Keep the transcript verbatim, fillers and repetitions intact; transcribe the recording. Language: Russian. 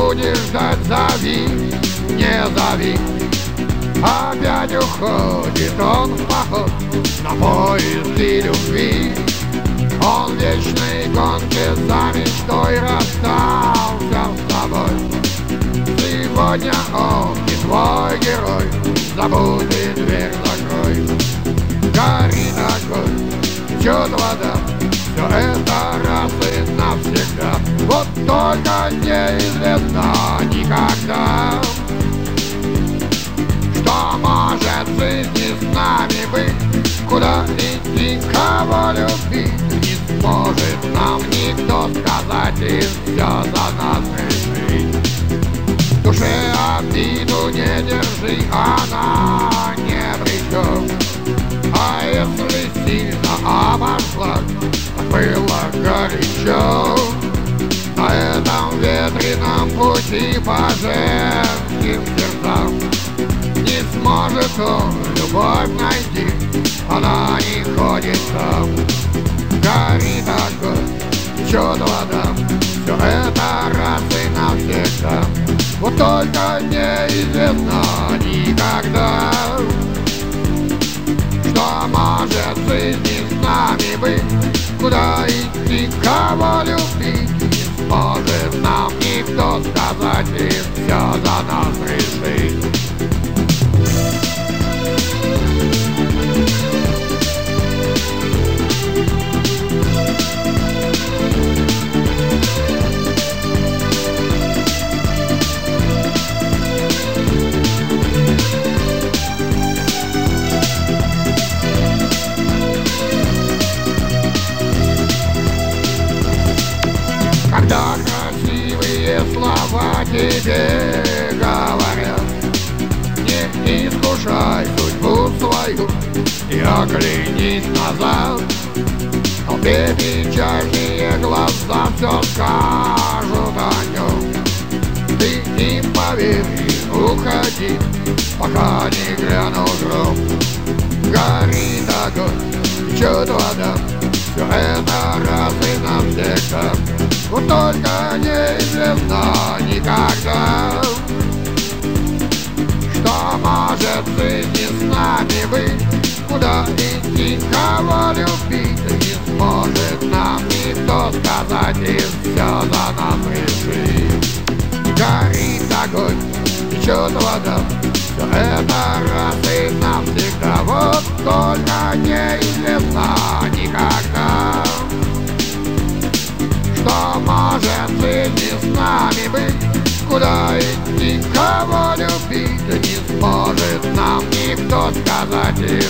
будешь ждать, зови, не зови. Опять уходит он в поход на поиски любви. Он в вечной гонке за мечтой расстался с тобой. Сегодня он не твой герой, забудь и дверь закрой. Горит огонь, течет вода, все это раз и навсегда. Вот только неизвестно никогда, что может в жизни с нами быть, куда идти, кого любить. Не сможет нам никто сказать и все за нас решить. В душе обиду не держи, она не при чем. А если сильно обошла, так было горячо. На этом ветреном пути по женским сердцам не сможет он любовь найти, она не ходит там. Горит огонь, течет вода, все это раз и навсегда. Вот только неизвестно никогда, что может в жизни с нами быть, куда идти, кого любить. Не сможет нам никто сказать и все за нас решить. Когда красивые слова тебе говорят, не искушай судьбу свою и оглянись назад. В толпе печальные глаза все скажут о нем. Ты им поверь и уходи, пока не глянул гром. Горит огонь, течет вода, все это раз и навсегда. Вот только неизвестно никогда, что может в жизни с нами быть, куда идти, кого любить. Не сможет нам никто сказать и все за нас решить. Горит огонь, течет вода, все это раз и навсегда. Вот только неизвестно никогда, что может в жизни с нами быть, куда идти, кого любить. Не сможет нам никто сказать и